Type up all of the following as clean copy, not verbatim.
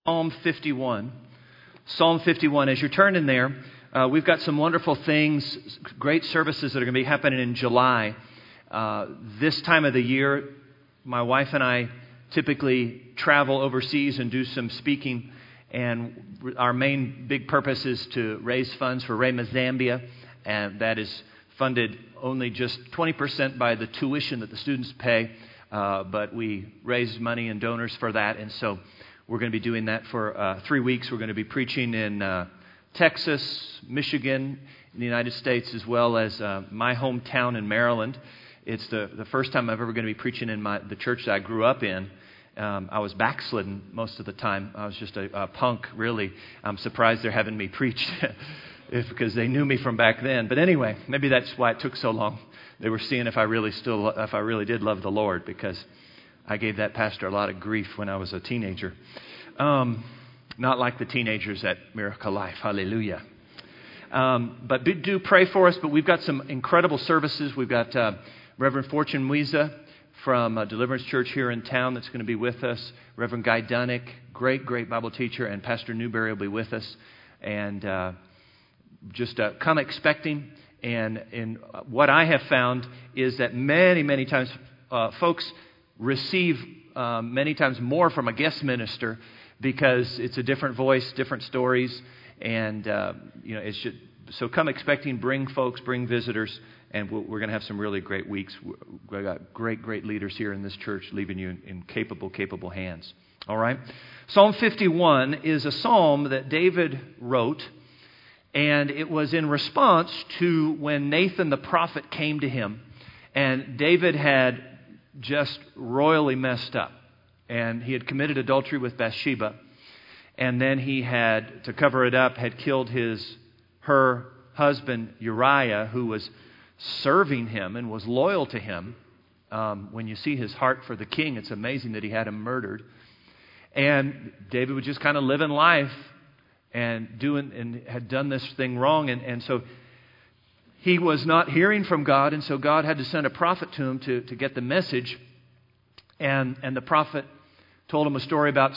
Psalm 51. Psalm 51. As you're turning there, we've got some wonderful things, great services that are going to be happening in July. This time of the year, my wife and I typically travel overseas and do some speaking. And our main big purpose is to raise funds for Rhema Zambia. And that is funded only just 20% by the tuition that the students pay. But we raise money and donors for that. And so we're going to be doing that for 3 weeks. We're going to be preaching in Texas, Michigan, in the United States, as well as my hometown in Maryland. It's the first time I'm ever going to be preaching in the church that I grew up in. I was backslidden most of the time. I was just a punk, really. I'm surprised they're having me preach because they knew me from back then. But anyway, maybe that's why it took so long. They were seeing if I really did love the Lord, because I gave that pastor a lot of grief when I was a teenager. Not like the teenagers at Miracle Life. Hallelujah. But do pray for us. But we've got some incredible services. We've got Reverend Fortune Muiza from Deliverance Church here in town that's going to be with us. Reverend Guy Dunnick, great Bible teacher, and Pastor Newberry will be with us. And just come expecting. And what I have found is that many times folks receive many times more from a guest minister, because it's a different voice, different stories, and so come expecting. Bring folks, bring visitors, and we're going to have some really great weeks. We've got great leaders here in this church, leaving you in capable hands. All right. Psalm 51 is a psalm that David wrote, and it was in response to when Nathan the prophet came to him, and David had just royally messed up. And he had committed adultery with Bathsheba. And then he had, to cover it up, had killed her husband Uriah, who was serving him and was loyal to him. When you see his heart for the king, it's amazing that he had him murdered. And David was just kind of living life and had done this thing wrong. And so he was not hearing from God. And so God had to send a prophet to him to get the message. And the prophet told him a story about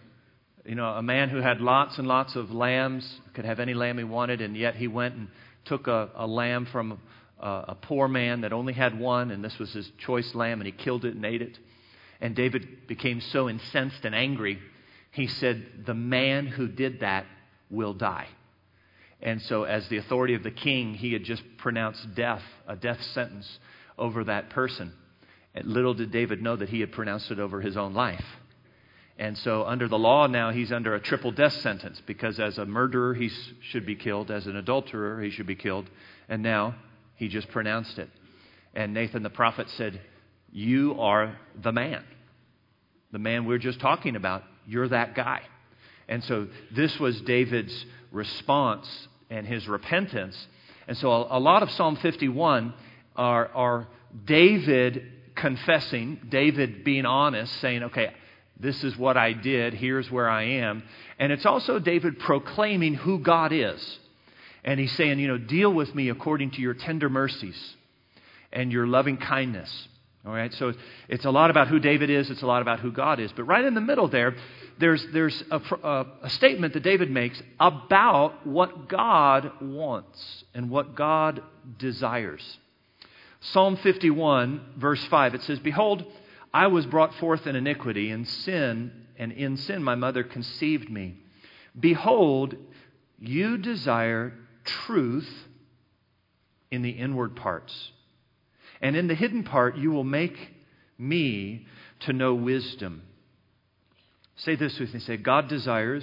a man who had lots and lots of lambs, could have any lamb he wanted, and yet he went and took a lamb from a poor man that only had one, and this was his choice lamb, and he killed it and ate it. And David became so incensed and angry, he said, "The man who did that will die." And so as the authority of the king, he had just pronounced a death sentence over that person. And little did David know that he had pronounced it over his own life. And so under the law now, he's under a triple death sentence, because as a murderer, he should be killed. As an adulterer, he should be killed. And now he just pronounced it. And Nathan the prophet said, "You are the man we're just talking about. You're that guy." And so this was David's response and his repentance. And so a lot of Psalm 51 are David confessing, David being honest, saying, okay, this is what I did, here's where I am. And it's also David proclaiming who God is. And he's saying, deal with me according to your tender mercies and your loving kindness. All right, so it's a lot about who David is, it's a lot about who God is. But right in the middle there's a statement that David makes about what God wants and what God desires. Psalm 51, verse 5, it says, "Behold, I was brought forth in iniquity, and in sin my mother conceived me. Behold, you desire truth in the inward parts, and in the hidden part you will make me to know wisdom." Say this with me. Say, God desires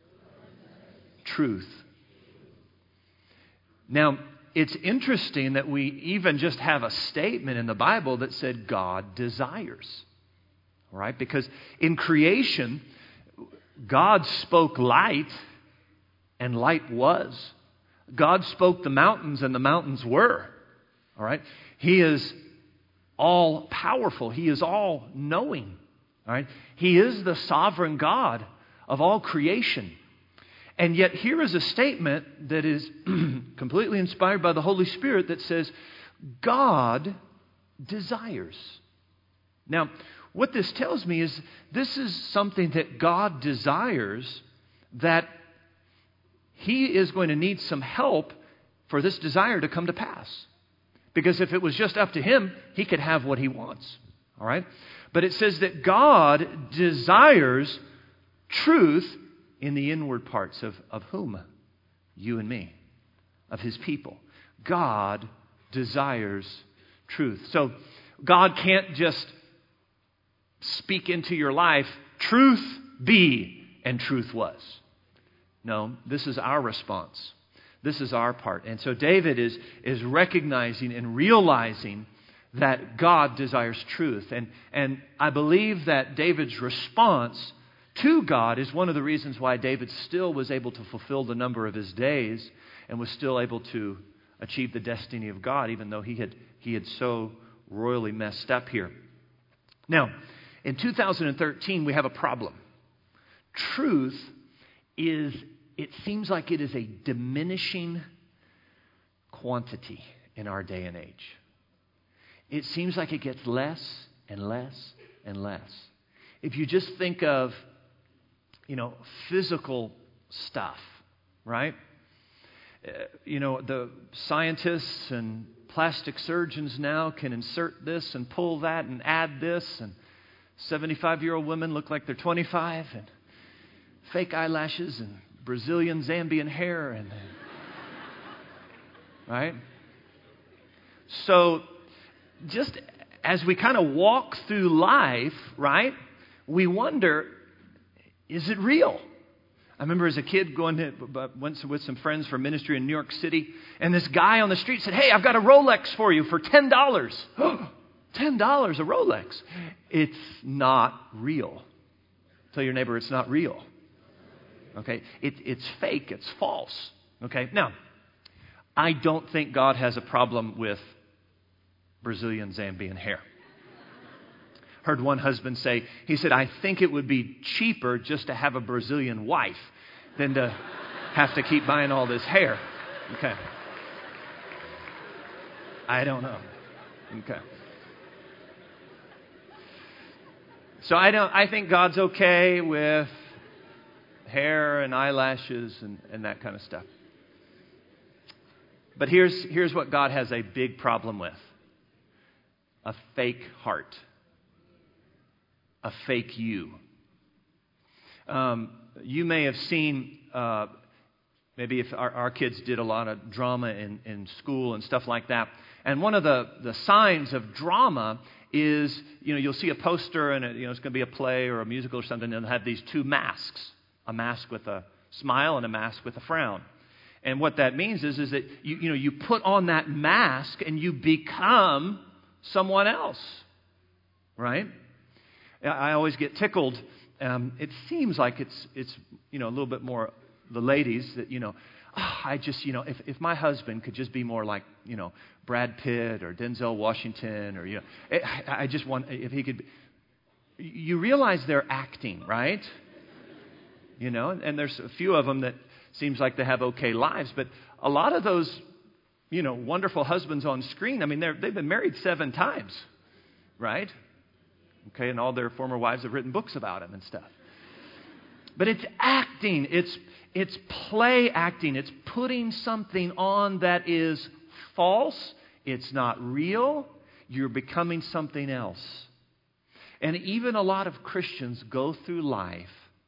truth. Now, it's interesting that we even just have a statement in the Bible that said God desires. All right? Because in creation, God spoke light, and light was. God spoke the mountains, and the mountains were. All right? He is all powerful. He is all knowing. All right? He is the sovereign God of all creation. And yet here is a statement that is completely inspired by the Holy Spirit that says, God desires. Now, what this tells me is this is something that God desires, that He is going to need some help for this desire to come to pass. Because if it was just up to Him, He could have what He wants. All right? But it says that God desires truth in the inward parts of whom? You and me. Of His people. God desires truth. So God can't just speak into your life, truth be, and truth was. No, this is our response. This is our part. And so David is recognizing and realizing that God desires truth. And I believe that David's response to God is one of the reasons why David still was able to fulfill the number of his days and was still able to achieve the destiny of God, even though he had so royally messed up here. Now, in 2013, we have a problem. Truth it seems like it is a diminishing quantity in our day and age. It seems like it gets less and less and less. If you just think of, physical stuff, right? The scientists and plastic surgeons now can insert this and pull that and add this, and 75-year-old women look like they're 25, and fake eyelashes and Brazilian Zambian hair, and right? So just as we kind of walk through life, right, we wonder, is it real? I remember as a kid went with some friends for ministry in New York City, and this guy on the street said, "Hey, I've got a Rolex for you for $10." $10 a Rolex. It's not real. Tell your neighbor it's not real. Okay? It's fake. It's false. Okay? Now, I don't think God has a problem with Brazilian Zambian hair. Heard one husband say, he said, "I think it would be cheaper just to have a Brazilian wife than to have to keep buying all this hair." Okay. I don't know. Okay. So I think God's okay with hair and eyelashes and that kind of stuff. But here's what God has a big problem with. A fake heart. A fake you. You may have seen, maybe if our kids did a lot of drama in school and stuff like that. And one of the signs of drama is, you'll see a poster and it's going to be a play or a musical or something, and they'll have these two masks. A mask with a smile and a mask with a frown. And what that means is that you put on that mask and you become someone else. Right? I always get tickled. It seems like it's a little bit more the ladies that I just if my husband could just be more like Brad Pitt or Denzel Washington or I just want if he could. You realize they're acting, right? And there's a few of them that seems like they have okay lives, but a lot of those wonderful husbands on screen. I mean they've been married 7 times, right? Okay, and all their former wives have written books about him and stuff. But it's acting. It's play acting. It's putting something on that is false. It's not real. You're becoming something else. And even a lot of Christians go through life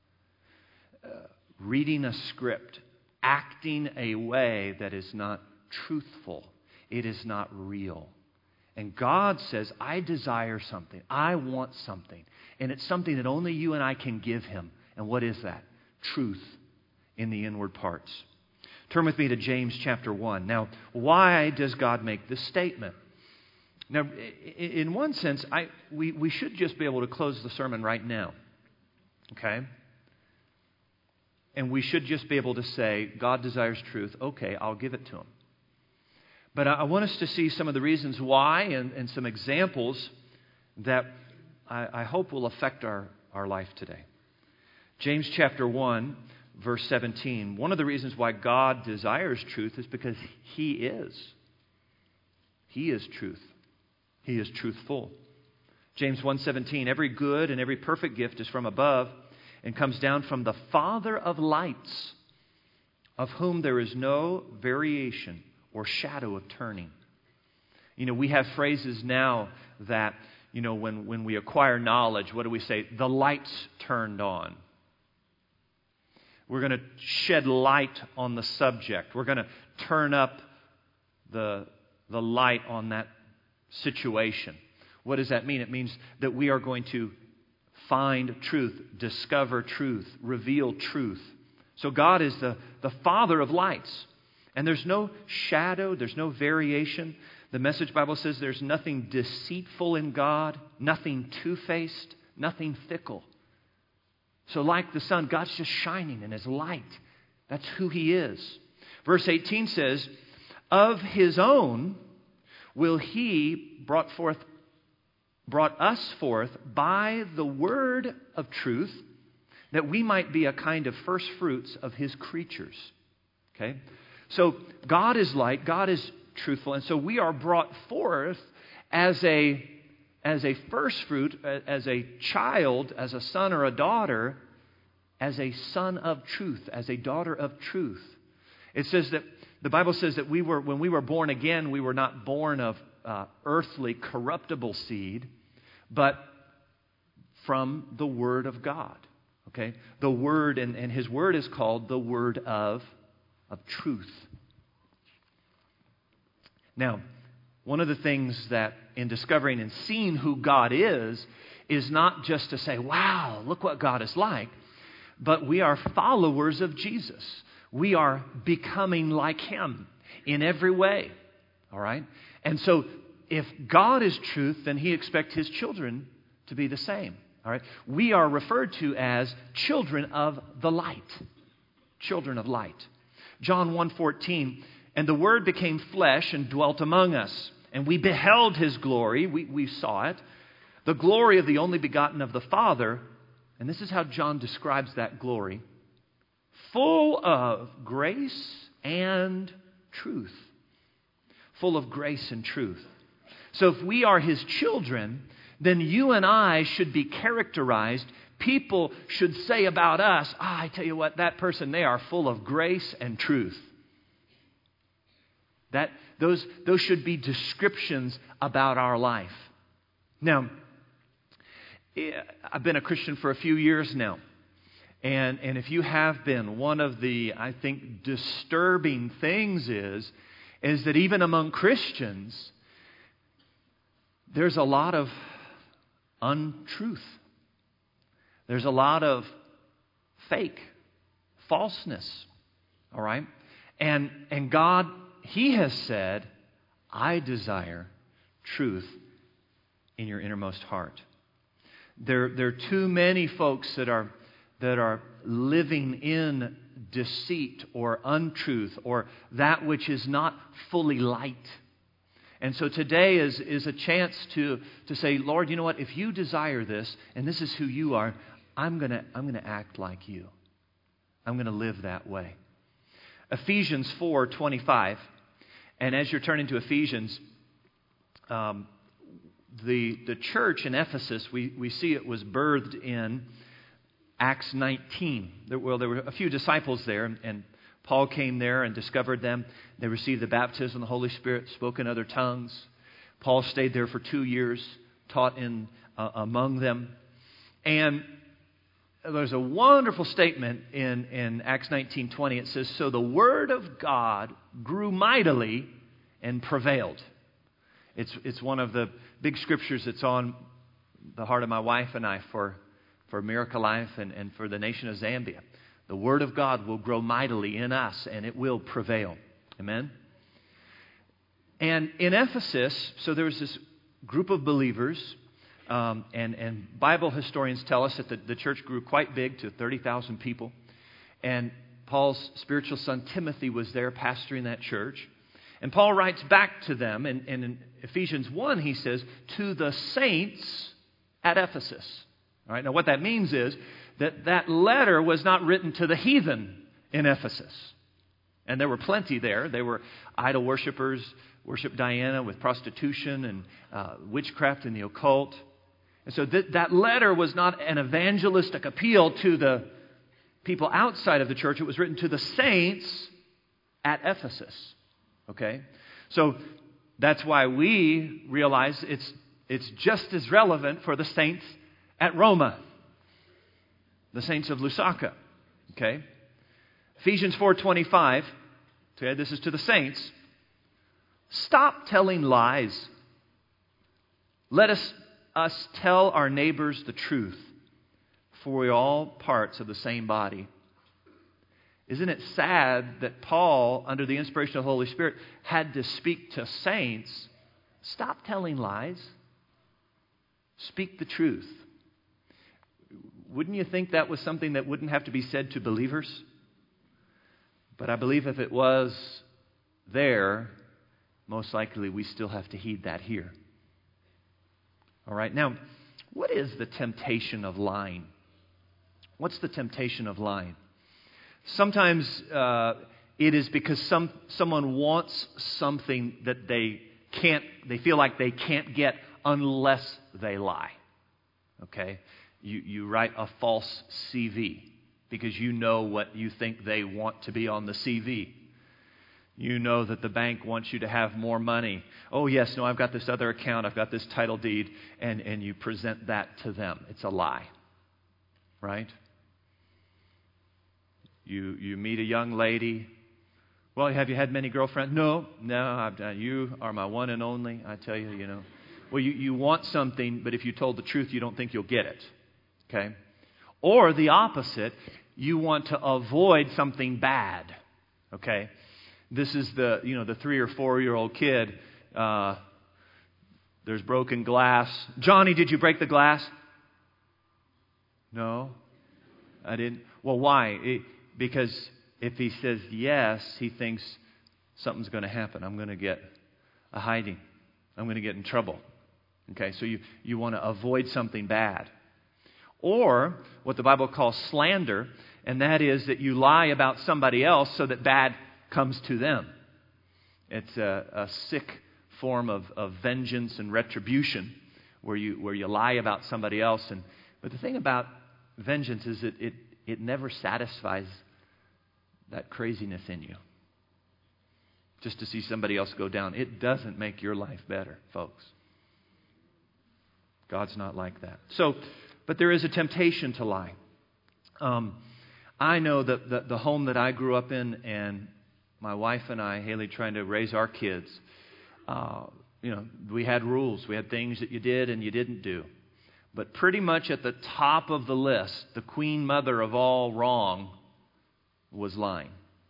reading a script, acting a way that is not truthful. It is not real. And God says, I desire something. I want something. And it's something that only you and I can give Him. And what is that? Truth in the inward parts. Turn with me to James chapter 1. Now, why does God make this statement? Now, in one sense, we should just be able to close the sermon right now. Okay? And we should just be able to say, God desires truth. Okay, I'll give it to Him. But I want us to see some of the reasons why and some examples that I hope will affect our life today. James chapter 1, verse 17. One of the reasons why God desires truth is because He is. He is truth. He is truthful. James 1:17, every good and every perfect gift is from above and comes down from the Father of lights, of whom there is no variation or shadow of turning. You know, we have phrases now that, you know, when we acquire knowledge, what do we say? The light's turned on. We're going to shed light on the subject. We're going to turn up the light on that situation. What does that mean? It means that we are going to find truth, discover truth, reveal truth. So God is the Father of lights. And there's no shadow, there's no variation. The Message Bible says there's nothing deceitful in God, nothing two-faced, nothing fickle. So like the sun, God's just shining in His light. That's who He is. Verse 18 says, of His own will He brought us forth by the word of truth, that we might be a kind of first fruits of His creatures. Okay? So God is light, God is truthful, and so we are brought forth as a first fruit, as a child, as a son or a daughter, as a son of truth, as a daughter of truth. It says that the Bible says that when we were born again, we were not born of earthly, corruptible seed, but from the Word of God. Okay, the Word, and His Word is called the Word of truth. Now, one of the things that in discovering and seeing who God is not just to say, wow, look what God is like, but we are followers of Jesus. We are becoming like Him in every way. All right? And so if God is truth, then He expects His children to be the same. All right? We are referred to as children of the light. Children of light. John 1:14, and the Word became flesh and dwelt among us, and we beheld His glory. We saw it. The glory of the only begotten of the Father. And this is how John describes that glory. Full of grace and truth. Full of grace and truth. So if we are His children, then you and I should be characterized. People should say about us, I tell you what, that person, they are full of grace and truth. Those should be descriptions about our life. Now, I've been a Christian for a few years now. And if you have been, one of the, I think, disturbing things is that even among Christians, there's a lot of untruth. There's a lot of fake, falseness. All right? And God, He has said, I desire truth in your innermost heart. There are too many folks that are living in deceit or untruth or that which is not fully light. And so today is a chance to say, Lord, you know what? If you desire this, and this is who you are, I'm gonna act like you. I'm gonna live that way. Ephesians 4:25, and as you're turning to Ephesians, the church in Ephesus, we see it was birthed in Acts 19. There were a few disciples there, and Paul came there and discovered them. They received the baptism of the Holy Spirit, spoke in other tongues. Paul stayed there for 2 years, taught among them. And there's a wonderful statement in Acts 19:20. It says, so the word of God grew mightily and prevailed. It's one of the big scriptures that's on the heart of my wife and I for Miracle Life and for the nation of Zambia. The Word of God will grow mightily in us, and it will prevail. Amen? And in Ephesus, so there was this group of believers, and Bible historians tell us that the church grew quite big to 30,000 people. And Paul's spiritual son Timothy was there pastoring that church. And Paul writes back to them, and in Ephesians 1 he says, to the saints at Ephesus. All right, now what that means is that letter was not written to the heathen in Ephesus. And there were plenty there. They were idol worshipers, worshiped Diana with prostitution and witchcraft and the occult. And so that letter was not an evangelistic appeal to the people outside of the church. It was written to the saints at Ephesus. Okay? So that's why we realize it's just as relevant for the saints at Roma, the saints of Lusaka. Okay? Ephesians 4:25, okay, this is to the saints. Stop telling lies. Let us tell our neighbors the truth, for we're all parts of the same body. Isn't it sad that Paul, under the inspiration of the Holy Spirit, had to speak to saints? Stop telling lies. Speak the truth. Wouldn't you think that was something that wouldn't have to be said to believers? But I believe if it was there, most likely we still have to heed that here. All right, now, what is the temptation of lying? What's the temptation of lying? Sometimes it is because someone wants something that they feel like they can't get unless they lie. Okay? You write a false CV because you know what you think they want to be on the CV. You know that the bank wants you to have more money. Oh, yes, no, I've got this other account, I've got this title deed, and you present that to them. It's a lie, right? You meet a young lady. Well, have you had many girlfriends? No, you are my one and only. I tell you, you know. Well, you want something, but if you told the truth, you don't think you'll get it, okay? Or the opposite, you want to avoid something bad, okay? This is the 3 or 4-year-old kid. There's broken glass. Johnny, did you break the glass? No, I didn't. Well, why? Because if he says yes, he thinks something's going to happen. I'm going to get a hiding. I'm going to get in trouble. Okay, so you want to avoid something bad. Or what the Bible calls slander, and that is that you lie about somebody else so that bad comes to them. It's a sick form of vengeance and retribution where you lie about somebody else. But the thing about vengeance is that it never satisfies that craziness in you. Just to see somebody else go down. It doesn't make your life better, folks. God's not like that. But there is a temptation to lie. I know that the home that I grew up in, and my wife and I, Haley, trying to raise our kids, we had rules. We had things that you did and you didn't do. But pretty much at the top of the list, the queen mother of all wrong was lying.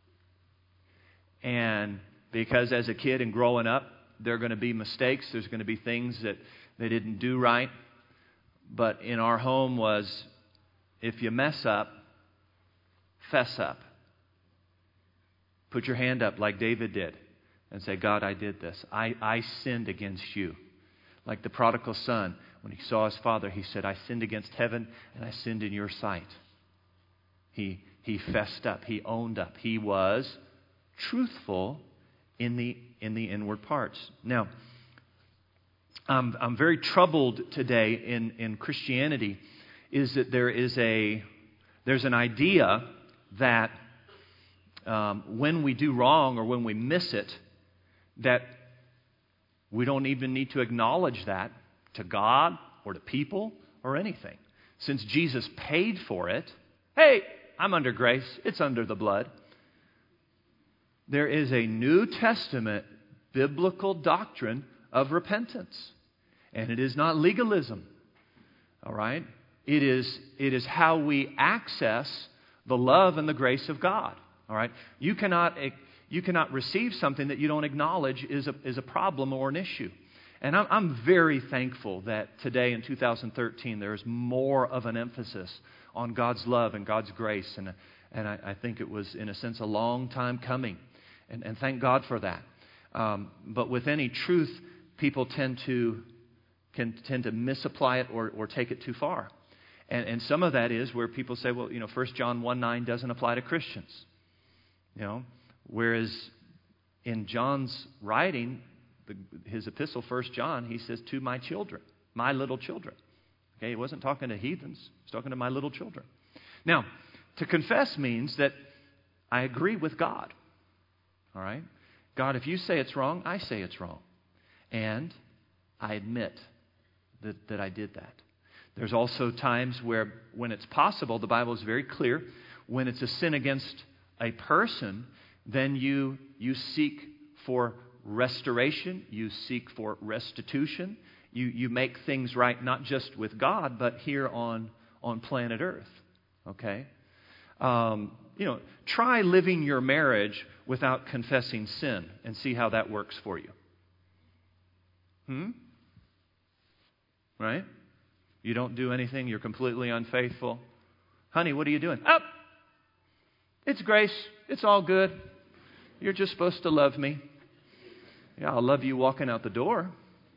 And because as a kid and growing up, there are going to be mistakes. There's going to be things that they didn't do right. But in our home was, if you mess up, fess up. Put your hand up like David did and say, God, I did this. I sinned against you. Like the prodigal son, when he saw his father, he said, I sinned against heaven and I sinned in your sight. He fessed up. He owned up. He was truthful in the inward parts. Now, I'm very troubled today in Christianity is that there's an idea that when we do wrong or when we miss it, that we don't even need to acknowledge that to God or to people or anything. Since Jesus paid for it, hey, I'm under grace. It's under the blood. There is a New Testament biblical doctrine of repentance. And it is not legalism. All right? It is how we access the love and the grace of God. All right? You cannot receive something that you don't acknowledge is a problem or an issue. And I'm very thankful that today in 2013 there is more of an emphasis on God's love and God's grace. And I think it was, in a sense, a long time coming. And thank God for that. But with any truth, people can tend to misapply it or take it too far. And some of that is where people say, well, 1 John 1:9 doesn't apply to Christians. Whereas in John's writing, his epistle, 1 John, he says, to my children, my little children. Okay, he wasn't talking to heathens. He was talking to my little children. Now, to confess means that I agree with God. All right? God, if you say it's wrong, I say it's wrong. And I admit that I did that. There's also times where when it's possible, the Bible is very clear, when it's a sin against a person, then you seek for restoration, you seek for restitution, you make things right not just with God, but here on planet Earth. Okay? Try living your marriage without confessing sin and see how that works for you. Right? You don't do anything. You're completely unfaithful. Honey, what are you doing? Oh, it's grace. It's all good. You're just supposed to love me. Yeah, I'll love you walking out the door.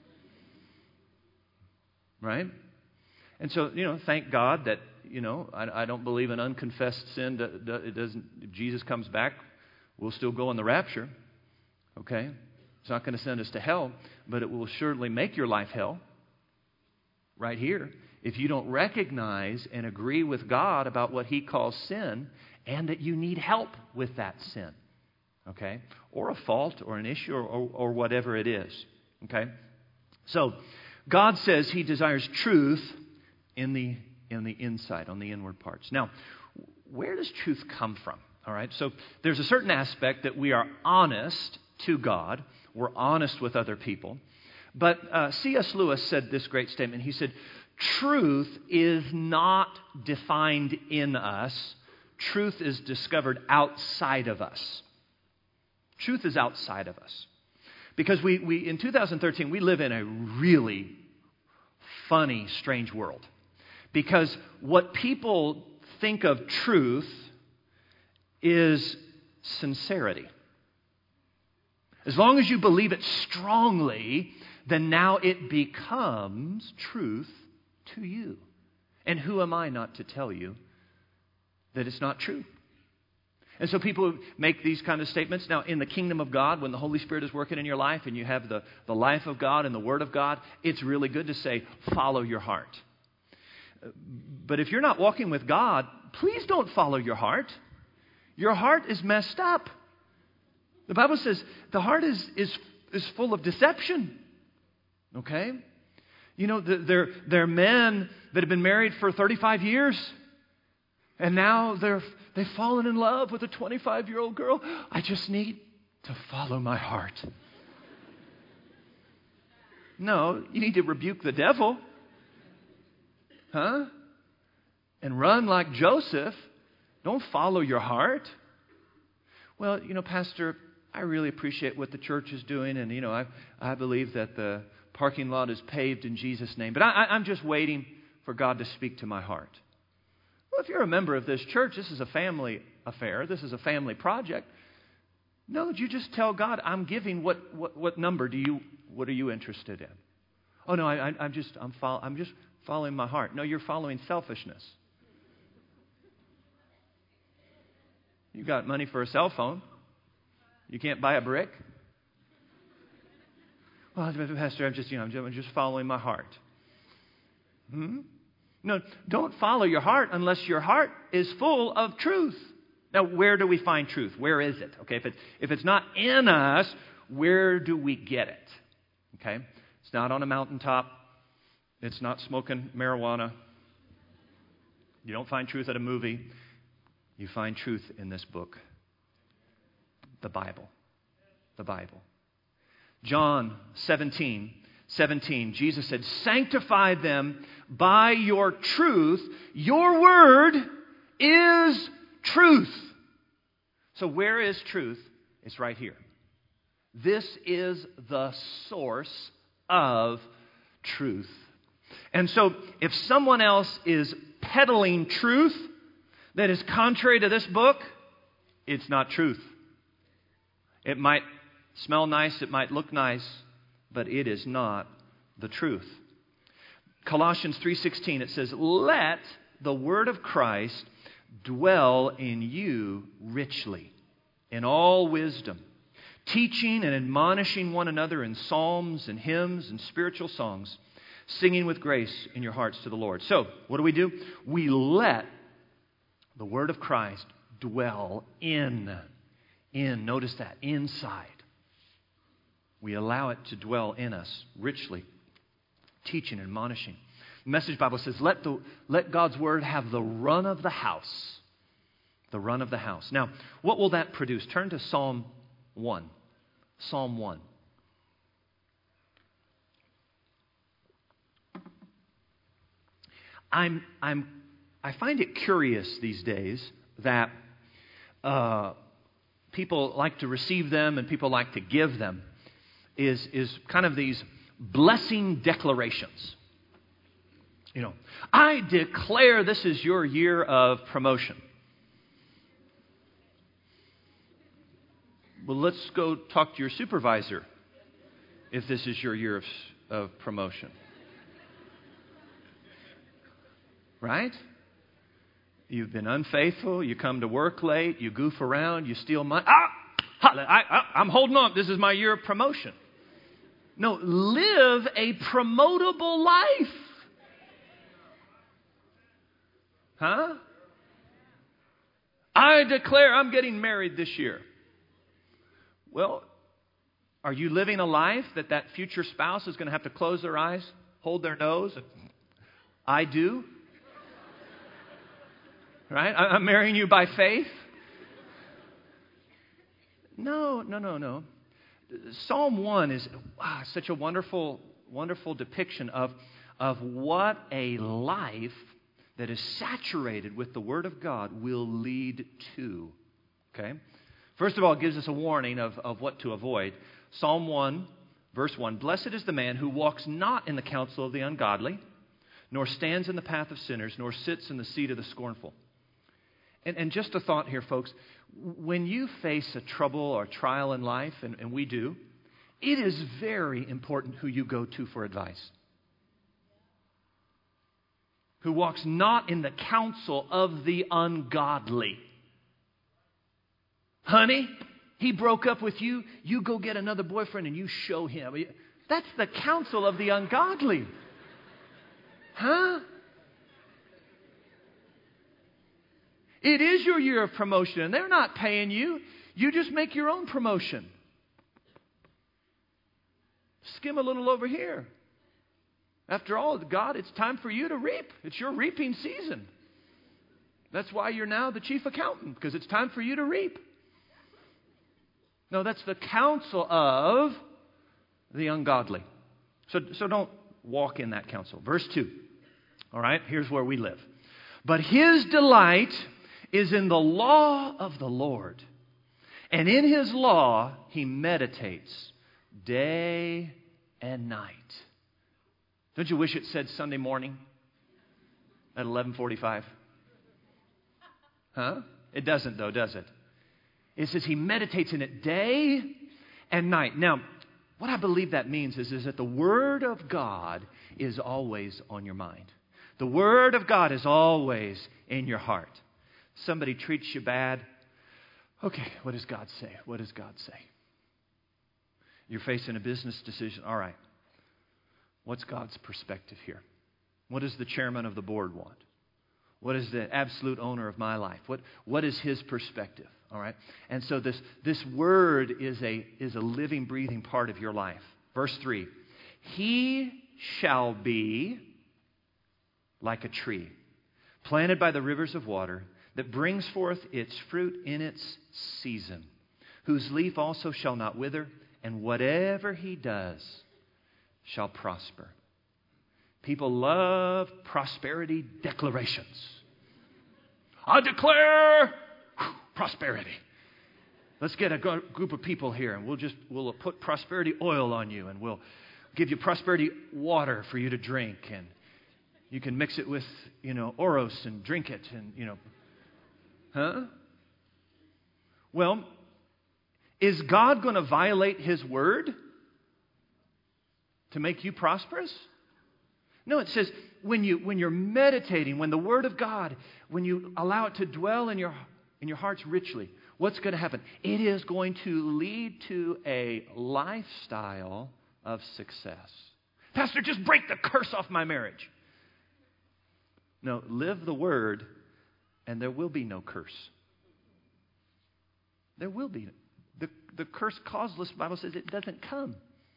Right? And so, thank God that, I don't believe in unconfessed sin. It doesn't. If Jesus comes back, we'll still go in the rapture. Okay? It's not going to send us to hell, but it will surely make your life hell. Right here. If you don't recognize and agree with God about what He calls sin, and that you need help with that sin. Okay? Or a fault or an issue or whatever it is. Okay? So, God says He desires truth in the inside, on the inward parts. Now, where does truth come from? All right? So, there's a certain aspect that we are honest to God. We're honest with other people. But C.S. Lewis said this great statement. He said, truth is not defined in us. Truth is discovered outside of us. Truth is outside of us. Because we in 2013, we live in a really funny, strange world. Because what people think of truth is sincerity. As long as you believe it strongly, then now it becomes truth to you. And who am I not to tell you that it's not true? And so people make these kind of statements. Now, in the kingdom of God, when the Holy Spirit is working in your life and you have the life of God and the Word of God, it's really good to say, follow your heart. But if you're not walking with God, please don't follow your heart. Your heart is messed up. The Bible says the heart is full of deception. Okay? There are men that have been married for 35 years. And now they've fallen in love with a 25-year-old girl. I just need to follow my heart. No, you need to rebuke the devil. Huh? And run like Joseph. Don't follow your heart. Well, Pastor, I really appreciate what the church is doing. And, I believe that the parking lot is paved in Jesus' name. But I'm just waiting for God to speak to my heart. Well, if you're a member of this church, this is a family affair. This is a family project. No, you just tell God, I'm giving what number what are you interested in? Oh, no, I'm just following my heart. No, you're following selfishness. You got money for a cell phone. You can't buy a brick. Well, Pastor, I'm just following my heart. No, don't follow your heart unless your heart is full of truth. Now, where do we find truth? Where is it? Okay, if it's not in us, where do we get it? Okay, it's not on a mountaintop. It's not smoking marijuana. You don't find truth at a movie. You find truth in this book, the Bible. The Bible. John 17, Jesus said, sanctify them by your truth. Your word is truth. So where is truth? It's right here. This is the source of truth. And so if someone else is peddling truth that is contrary to this book, it's not truth. It might smell nice, it might look nice, but it is not the truth. Colossians 3:16, it says, let the word of Christ dwell in you richly, in all wisdom, teaching and admonishing one another in psalms and hymns and spiritual songs, singing with grace in your hearts to the Lord. So, what do? We let the word of Christ dwell notice that, inside. We allow it to dwell in us richly, teaching and admonishing. The Message Bible says, let God's word have the run of the house. The run of the house. Now, what will that produce? Turn to Psalm 1. Psalm 1. I find it curious these days that people like to receive them and people like to give them is kind of these blessing declarations. You know, I declare this is your year of promotion. Well, let's go talk to your supervisor if this is your year of promotion. Right? You've been unfaithful. You come to work late. You goof around. You steal money. I'm holding on. This is my year of promotion. No, live a promotable life. Huh? I declare I'm getting married this year. Well, are you living a life that future spouse is going to have to close their eyes, hold their nose, and I do? Right? I'm marrying you by faith? No. Psalm 1 is such a wonderful, wonderful depiction of what a life that is saturated with the Word of God will lead to. Okay? First of all, it gives us a warning of what to avoid. Psalm 1, verse 1, Blessed is the man who walks not in the counsel of the ungodly, nor stands in the path of sinners, nor sits in the seat of the scornful. And just a thought here, folks. When you face a trouble or trial in life, and we do, it is very important who you go to for advice. Who walks not in the counsel of the ungodly. Honey, he broke up with you. You go get another boyfriend and you show him. That's the counsel of the ungodly. Huh? It is your year of promotion, and they're not paying you. You just make your own promotion. Skim a little over here. After all, God, it's time for you to reap. It's your reaping season. That's why you're now the chief accountant, because it's time for you to reap. No, that's the counsel of the ungodly. So don't walk in that counsel. Verse 2. All right, here's where we live. But his delight is in the law of the Lord. And in his law he meditates day and night. Don't you wish it said Sunday morning at 11:45? Huh? It doesn't though, does it? It says he meditates in it day and night. Now, what I believe that means is that the Word of God is always on your mind. The Word of God is always in your heart. Somebody treats you bad. Okay, what does God say? What does God say? You're facing a business decision. All right. What's God's perspective here? What does the chairman of the board want? What is the absolute owner of my life? What is his perspective? All right. And so this word is a living, breathing part of your life. Verse 3. He shall be like a tree planted by the rivers of water that brings forth its fruit in its season, whose leaf also shall not wither, and whatever he does shall prosper. People love prosperity declarations. I declare prosperity. Let's get a group of people here, and we'll put prosperity oil on you, and we'll give you prosperity water for you to drink, and you can mix it with, Oros and drink it, and, Huh? Well, is God going to violate his word to make you prosperous? No, it says when you're meditating, when the Word of God, when you allow it to dwell in your hearts richly, what's going to happen? It is going to lead to a lifestyle of success. Pastor, just break the curse off my marriage. No, live the word, and there will be no curse. There will be. The curse causeless, the Bible says it doesn't come.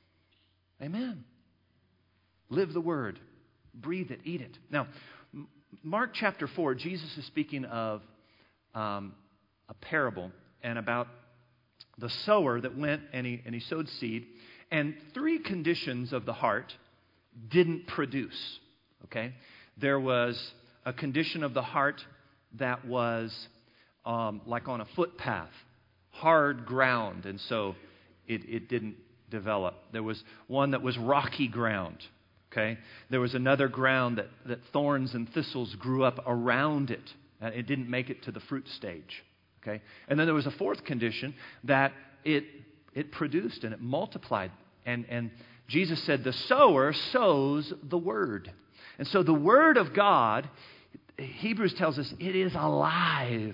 Amen. Live the word. Breathe it. Eat it. Now, Mark chapter 4, Jesus is speaking of a parable and about the sower that went and he sowed seed. And 3 conditions of the heart didn't produce. Okay? There was a condition of the heart that was like on a footpath. Hard ground, and so it didn't develop. There was one that was rocky ground, okay? There was another ground that thorns and thistles grew up around it. It didn't make it to the fruit stage, okay? And then there was a 4th condition that it produced and it multiplied. And Jesus said the sower sows the word. And so the word of God, Hebrews tells us, it is alive.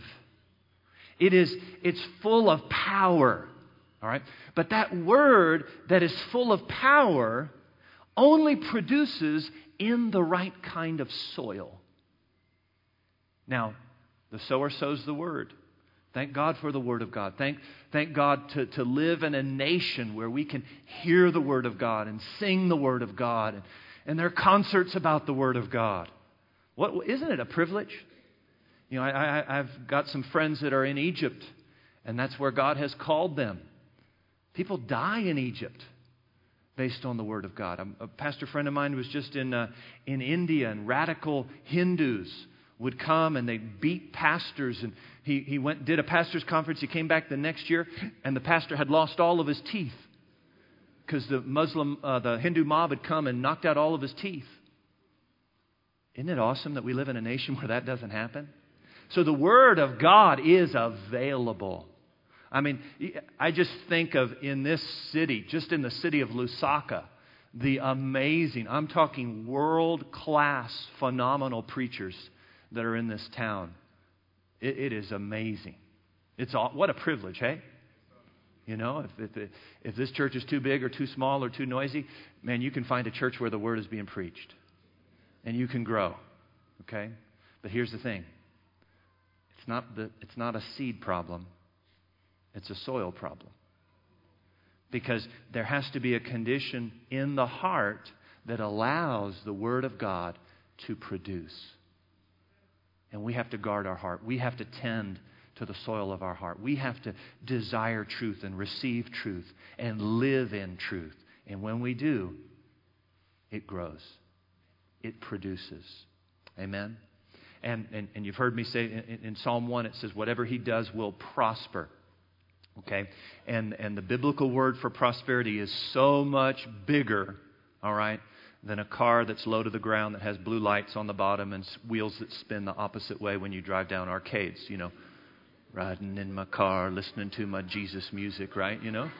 It's full of power, all right? But that word that is full of power only produces in the right kind of soil. Now, the sower sows the word. Thank God for the word of God. Thank God to live in a nation where we can hear the word of God and sing the word of God. And there are concerts about the word of God. Isn't it a privilege? You know, I've got some friends that are in Egypt, and that's where God has called them. People die in Egypt based on the Word of God. A pastor friend of mine was just in India, and radical Hindus would come and they'd beat pastors. And he went did a pastor's conference. He came back the next year, and the pastor had lost all of his teeth because the Hindu mob had come and knocked out all of his teeth. Isn't it awesome that we live in a nation where that doesn't happen? So the Word of God is available. I mean, I just think of in this city, just in the city of Lusaka, the amazing, I'm talking world-class, phenomenal preachers that are in this town. It is amazing. What a privilege, hey? You know, if this church is too big or too small or too noisy, man, you can find a church where the Word is being preached. And you can grow, okay? But here's the thing. It's not a seed problem. It's a soil problem. Because there has to be a condition in the heart that allows the Word of God to produce. And we have to guard our heart. We have to tend to the soil of our heart. We have to desire truth and receive truth and live in truth. And when we do, it grows. It produces. Amen? And you've heard me say in Psalm 1, it says, whatever he does will prosper. Okay? And the biblical word for prosperity is so much bigger, all right, than a car that's low to the ground that has blue lights on the bottom and wheels that spin the opposite way when you drive down arcades, you know. Riding in my car, listening to my Jesus music, right, you know.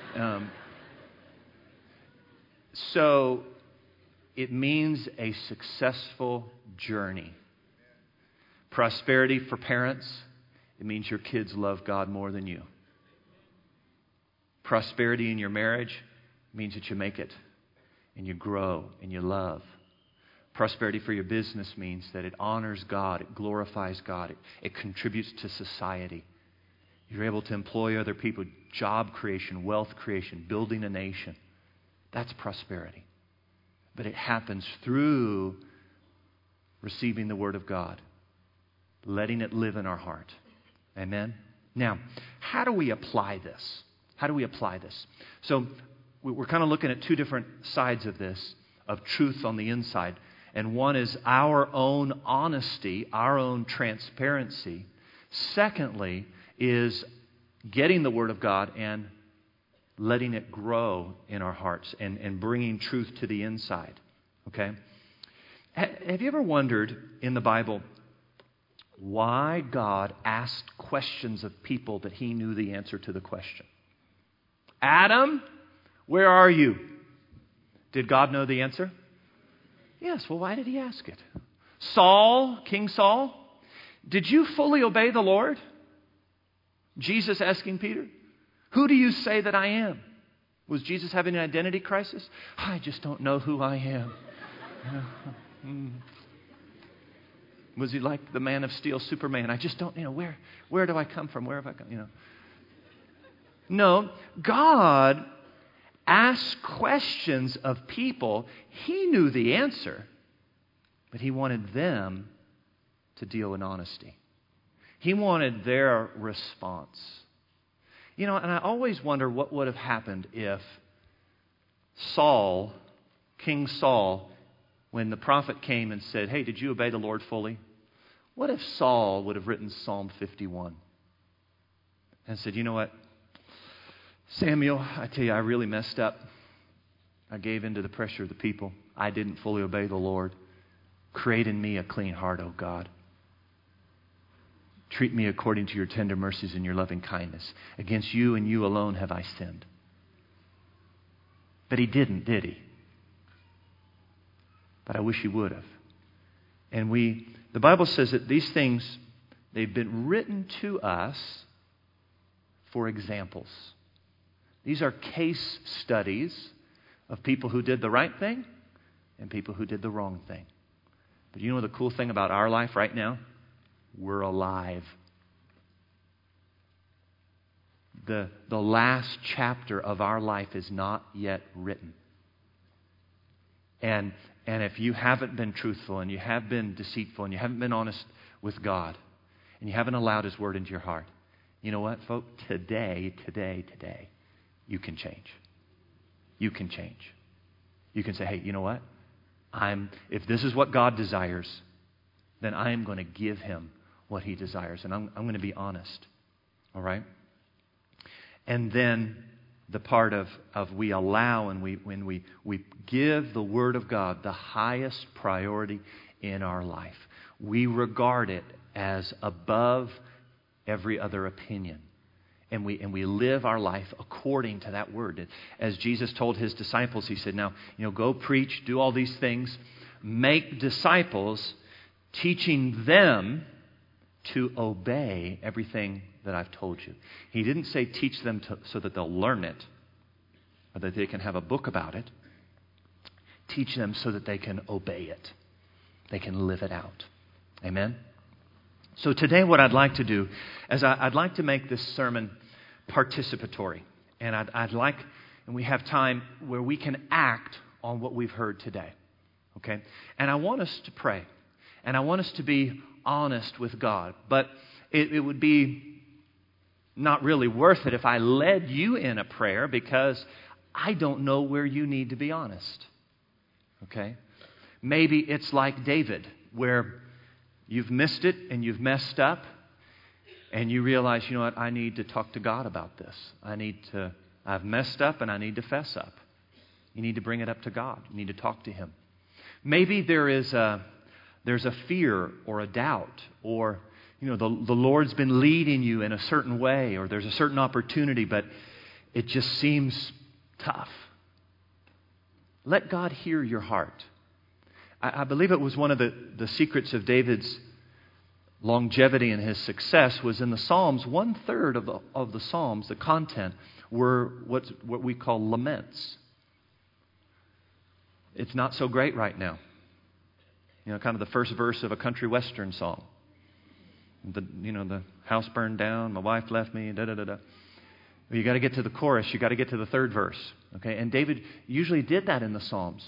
So it means a successful journey. Prosperity for parents, it means your kids love God more than you. Prosperity in your marriage means that you make it and you grow and you love. Prosperity for your business means that it honors God, it glorifies God, it contributes to society. You're able to employ other people, job creation, wealth creation, building a nation. That's prosperity. But it happens through receiving the Word of God, letting it live in our heart. Amen? Now, how do we apply this? How do we apply this? So we're kind of looking at 2 different sides of this, of truth on the inside. And one is our own honesty, our own transparency. Secondly is getting the Word of God and letting it grow in our hearts and bringing truth to the inside. Okay? Have you ever wondered in the Bible why God asked questions of people that He knew the answer to the question? Adam, where are you? Did God know the answer? Yes. Well, why did He ask it? Saul, King Saul, did you fully obey the Lord? Jesus asking Peter, who do you say that I am? Was Jesus having an identity crisis? I just don't know who I am. Was he like the Man of Steel, Superman? I just don't, where do I come from? Where have I come? No, God asked questions of people. He knew the answer, but He wanted them to deal in honesty. He wanted their response. And I always wonder what would have happened if King Saul, when the prophet came and said, hey, did you obey the Lord fully? What if Saul would have written Psalm 51 and said, you know what, Samuel, I tell you, I really messed up. I gave in to the pressure of the people. I didn't fully obey the Lord. Create in me a clean heart, O God. Treat me according to your tender mercies and your loving kindness. Against you and you alone have I sinned. But he didn't, did he? But I wish he would have. And the Bible says that these things, they've been written to us for examples. These are case studies of people who did the right thing and people who did the wrong thing. But you know the cool thing about our life right now? We're alive. The last chapter of our life is not yet written. And if you haven't been truthful and you have been deceitful and you haven't been honest with God and you haven't allowed His Word into your heart, you know what, folks? Today, you can change. You can change. You can say, hey, you know what? If this is what God desires, then I am going to give Him what He desires. And I'm going to be honest. All right? And then the part of we allow and when we give the Word of God the highest priority in our life. We regard it as above every other opinion. And we live our life according to that Word. As Jesus told His disciples, He said, now, go preach, do all these things, make disciples, teaching them to obey everything that I've told you. He didn't say teach them so that they'll learn it, or that they can have a book about it. Teach them so that they can obey it. They can live it out. Amen? So today what I'd like to do is I'd like to make this sermon participatory. And I'd like, and we have time where we can act on what we've heard today. Okay? And I want us to pray. And I want us to be honest with God. But it would be not really worth it if I led you in a prayer because I don't know where you need to be honest. Okay? Maybe it's like David, where you've missed it and you've messed up and you realize, you know what, I need to talk to God about this. I've messed up and I need to fess up. You need to bring it up to God. You need to talk to Him. Maybe there's a fear or a doubt, or the Lord's been leading you in a certain way, or there's a certain opportunity, but it just seems tough. Let God hear your heart. I believe it was one of the secrets of David's longevity and his success was in the Psalms. 1/3 of the Psalms, the content, were what we call laments. It's not so great right now. Kind of the first verse of a country western song. The house burned down, my wife left me, da-da-da-da. You got to get to the chorus. You got to get to the third verse. Okay, and David usually did that in the Psalms.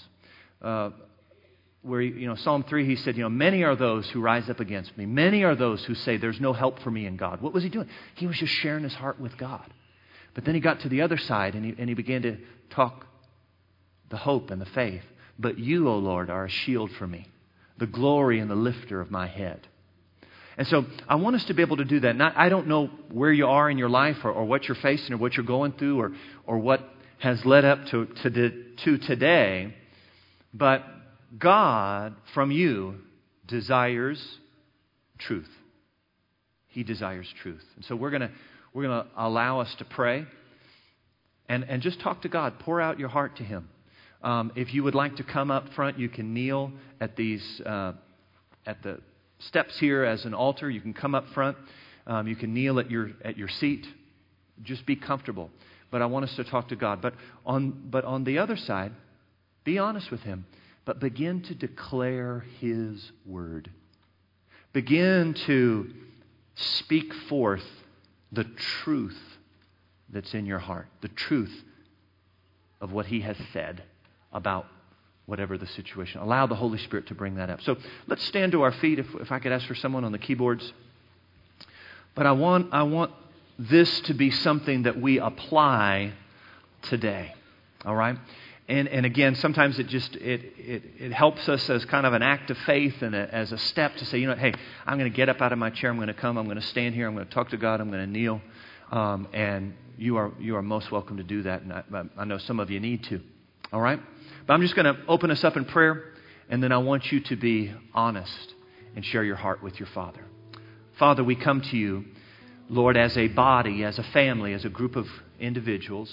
Where, Psalm 3, he said, many are those who rise up against me. Many are those who say there's no help for me in God. What was he doing? He was just sharing his heart with God. But then he got to the other side and he began to talk the hope and the faith. But you, O Lord, are a shield for me, the glory and the lifter of my head. And so I want us to be able to do that. I don't know where you are in your life or what you're facing or what you're going through or what has led up to today, but God, from you, desires truth. He desires truth. And so we're going to allow us to pray and just talk to God. Pour out your heart to Him. If you would like to come up front, you can kneel at at the steps here as an altar. You can come up front. You can kneel at your seat. Just be comfortable. but I want us to talk to God. But on the other side, be honest with Him, but begin to declare His word. Begin to speak forth the truth that's in your heart, the truth of what He has said about whatever the situation. Allow the Holy Spirit to bring that up. So let's stand to our feet, if I could ask for someone on the keyboards. But I want this to be something that we apply today. All right? And again, sometimes it helps us as kind of an act of faith and as a step to say, hey, I'm going to get up out of my chair. I'm going to come. I'm going to stand here. I'm going to talk to God. I'm going to kneel. And you are most welcome to do that. And I know some of you need to. All right? But I'm just going to open us up in prayer. And then I want you to be honest and share your heart with your Father. Father, we come to you, Lord, as a body, as a family, as a group of individuals.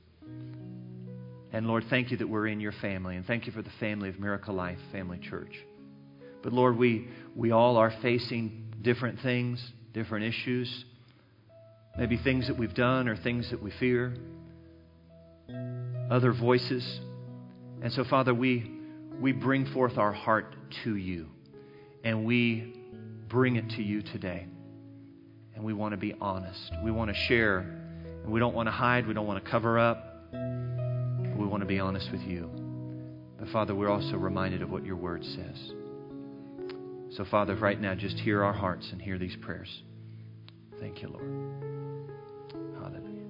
And Lord, thank you that we're in your family. And thank you for the family of Miracle Life Family Church. But Lord, we all are facing different things, different issues. Maybe things that we've done or things that we fear. Other voices. And so, Father, we bring forth our heart to you. And we bring it to you today. And we want to be honest. We want to share. And we don't want to hide. We don't want to cover up. We want to be honest with you. But Father, we're also reminded of what your word says. So Father, right now, just hear our hearts and hear these prayers. Thank you, Lord. Hallelujah.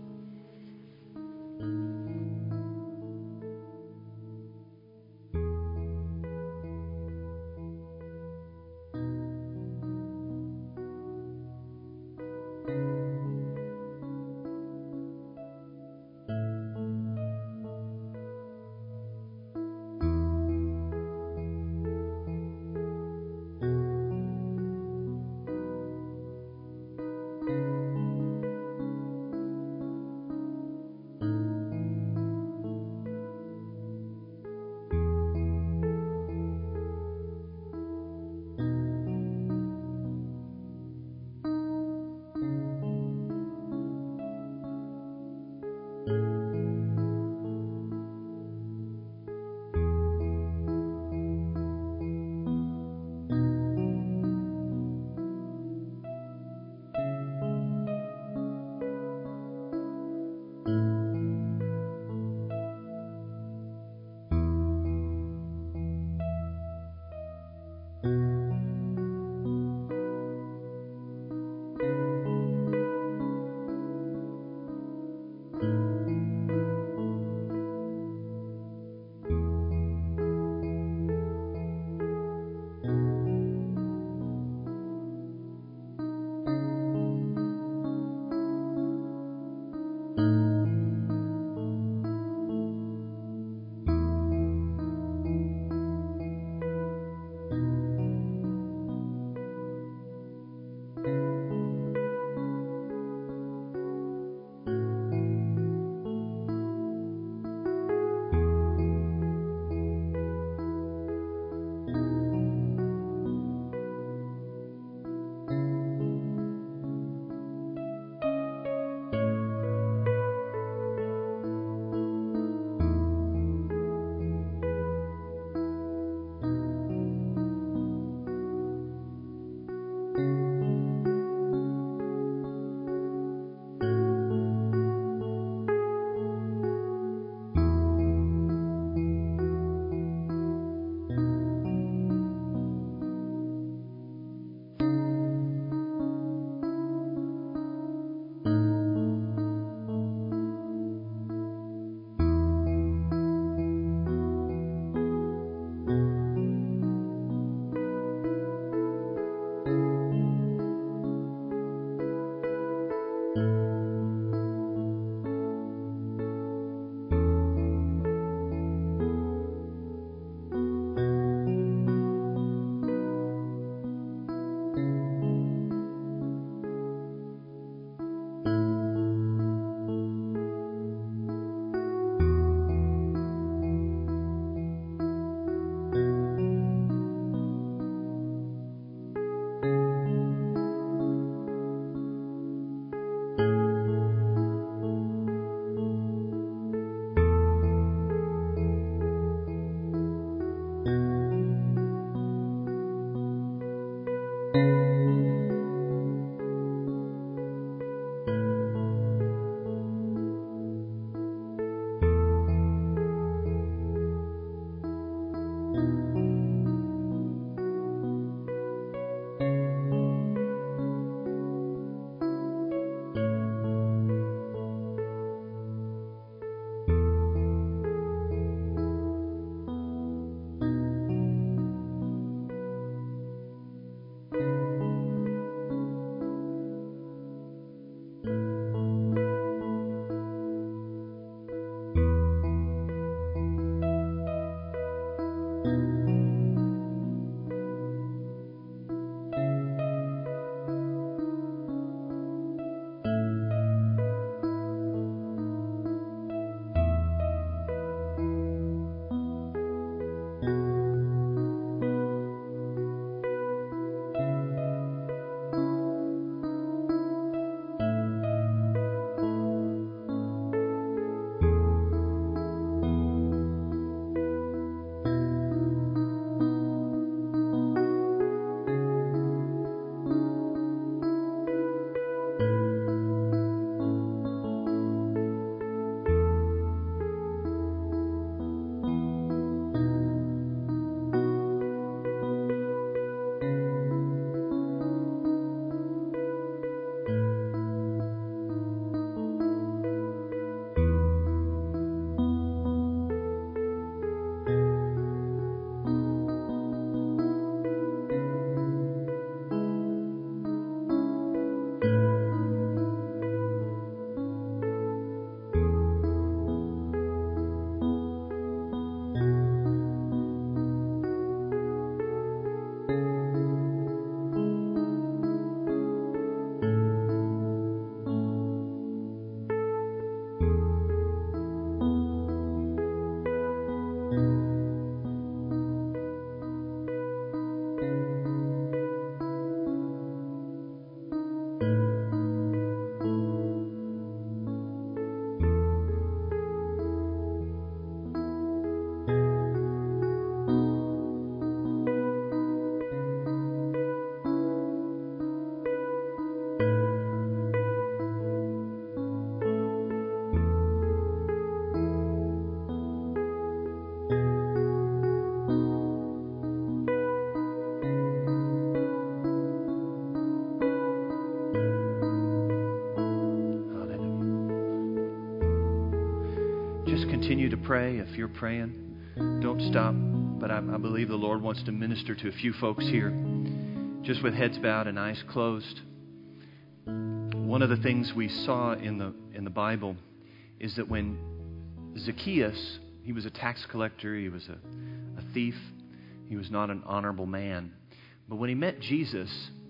just continue to pray. If you're praying, don't stop. But I believe the Lord wants to minister to a few folks here, just with heads bowed and eyes closed. One of the things we saw in the Bible is that when Zacchaeus, he was a tax collector, he was a thief, he was not an honorable man. But when he met Jesus,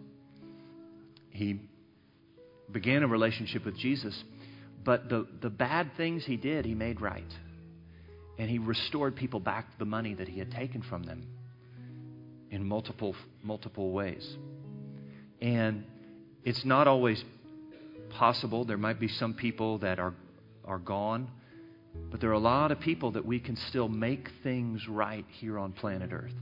he began a relationship with Jesus. But the bad things he did, he made right. And he restored people back the money that he had taken from them in multiple ways. And it's not always possible. There might be some people that are gone. But there are a lot of people that we can still make things right here on planet Earth.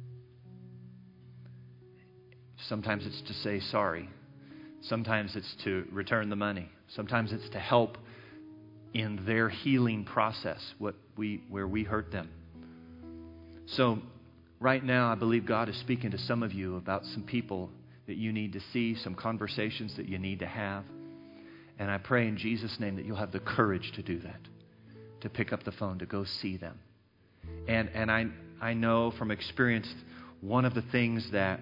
Sometimes it's to say sorry. Sometimes it's to return the money. Sometimes it's to help in their healing process, where we hurt them. So right now, I believe God is speaking to some of you about some people that you need to see, some conversations that you need to have. And I pray in Jesus' name that you'll have the courage to do that, to pick up the phone, to go see them. And I know from experience, one of the things that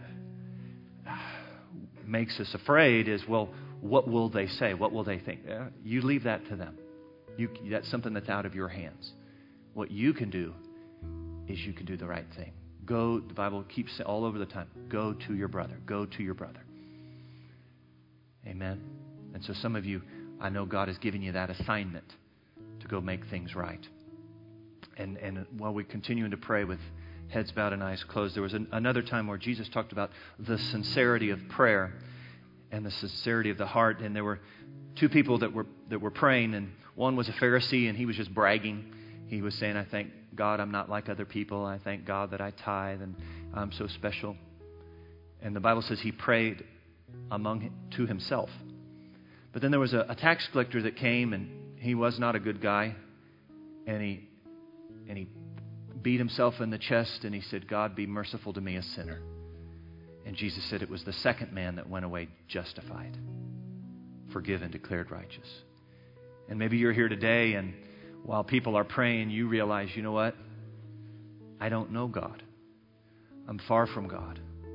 makes us afraid is, well, what will they say? What will they think? You leave that to them. That's something that's out of your hands. What you can do is you can do the right thing. Go, the Bible keeps saying all over the time, go to your brother. Go to your brother. Amen. And so some of you, I know God has given you that assignment to go make things right. And while we're continuing to pray with heads bowed and eyes closed, there was another time where Jesus talked about the sincerity of prayer and the sincerity of the heart. And there were two people that were praying, and one was a Pharisee, and he was just bragging. He was saying, I thank God I'm not like other people. I thank God that I tithe, and I'm so special. And the Bible says he prayed to himself. But then there was a tax collector that came, and he was not a good guy. And he beat himself in the chest, and he said, God, be merciful to me, a sinner. And Jesus said it was the second man that went away justified, forgiven, declared righteous. And maybe you're here today, and while people are praying, you realize, you know what? I don't know God. I'm far from God.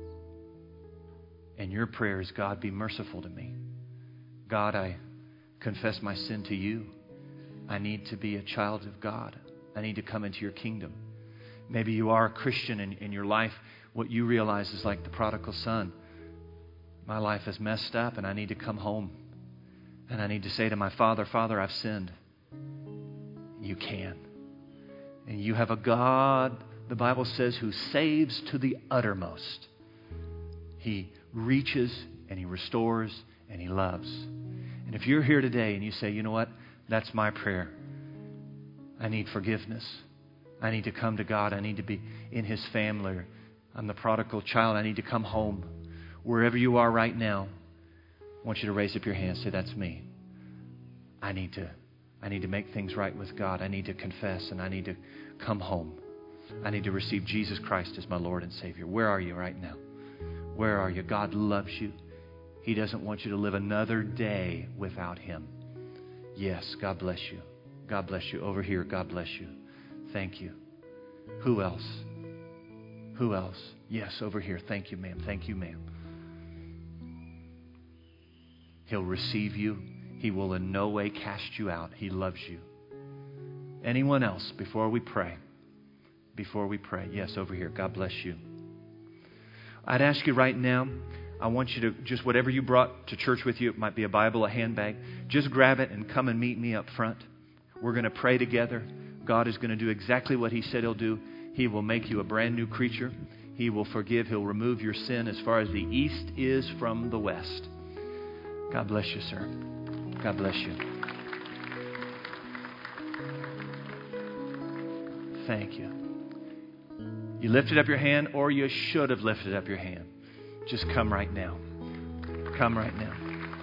And your prayer is, God, be merciful to me. God, I confess my sin to you. I need to be a child of God. I need to come into your kingdom. Maybe you are a Christian in your life. What you realize is like the prodigal son. My life is messed up, and I need to come home. And I need to say to my Father, Father, I've sinned. You can. And you have a God, the Bible says, who saves to the uttermost. He reaches and he restores and he loves. And if you're here today and you say, you know what, that's my prayer. I need forgiveness. I need to come to God. I need to be in his family. I'm the prodigal child. I need to come home. Wherever you are right now, I want you to raise up your hand. Say, that's me. I need to make things right with God. I need to confess, and I need to come home. I need to receive Jesus Christ as my Lord and Savior. Where are you right now? Where are you? God loves you. He doesn't want you to live another day without him. Yes, God bless you. God bless you. Over here, God bless you. Thank you. Who else? Who else? Yes, over here. Thank you, ma'am. Thank you, ma'am. He'll receive you. He will in no way cast you out. He loves you. Anyone else before we pray? Before we pray. Yes, over here. God bless you. I'd ask you right now, I want you to just whatever you brought to church with you, it might be a Bible, a handbag, just grab it and come and meet me up front. We're going to pray together. God is going to do exactly what he said he'll do. He will make you a brand new creature. He will forgive. He'll remove your sin as far as the east is from the west. God bless you, sir. God bless you. Thank you. You lifted up your hand, or you should have lifted up your hand. Just come right now. Come right now.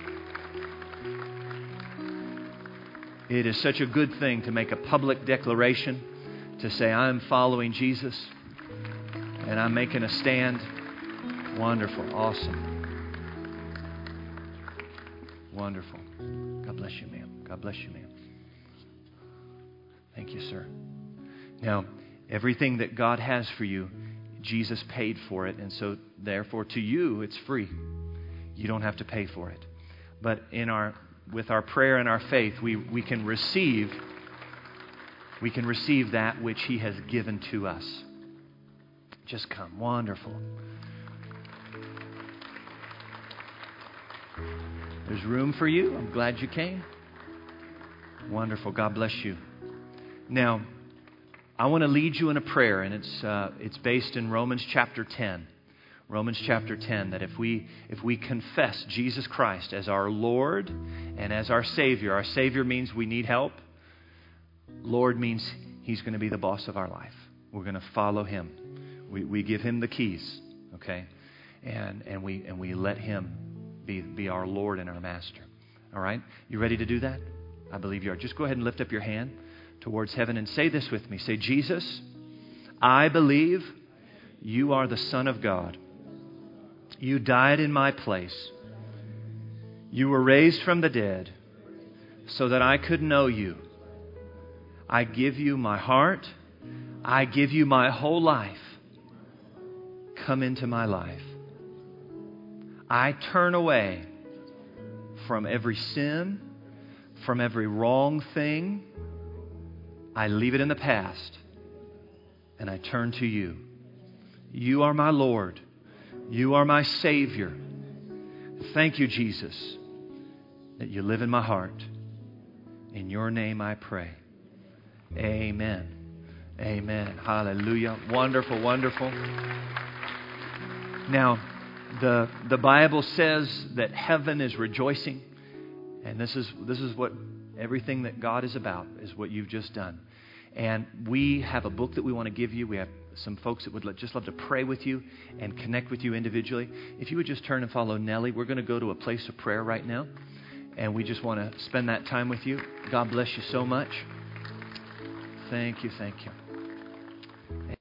It is such a good thing to make a public declaration, to say, I'm following Jesus, and I'm making a stand. Wonderful. Awesome. Wonderful. God bless you, ma'am. God bless you, ma'am. Thank you, sir. Now, everything that God has for you, Jesus paid for it. And so, therefore, to you, it's free. You don't have to pay for it. But with our prayer and our faith, we can receive that which He has given to us. Just come. Wonderful. There's room for you. I'm glad you came. Wonderful. God bless you. Now, I want to lead you in a prayer, and it's based in Romans chapter 10. Romans chapter 10, that if we confess Jesus Christ as our Lord and as our Savior means we need help. Lord means He's going to be the boss of our life. We're going to follow Him. We give Him the keys, okay? And we let Him be our Lord and our Master. All right? You ready to do that? I believe you are. Just go ahead and lift up your hand towards heaven and say this with me. Say, Jesus, I believe You are the Son of God. You died in my place. You were raised from the dead so that I could know You. I give You my heart. I give You my whole life. Come into my life. I turn away from every sin, from every wrong thing. I leave it in the past, and I turn to You. You are my Lord. You are my Savior. Thank You, Jesus, that You live in my heart. In Your name I pray. Amen. Amen. Hallelujah. Wonderful, wonderful. Now, the Bible says that heaven is rejoicing, and this is what everything that God is about, is what you've just done. And we have a book that we want to give you. We have some folks that would just love to pray with you and connect with you individually. If you would just turn and follow Nellie, we're going to go to a place of prayer right now, and we just want to spend that time with you. God bless you so much. Thank you, thank you.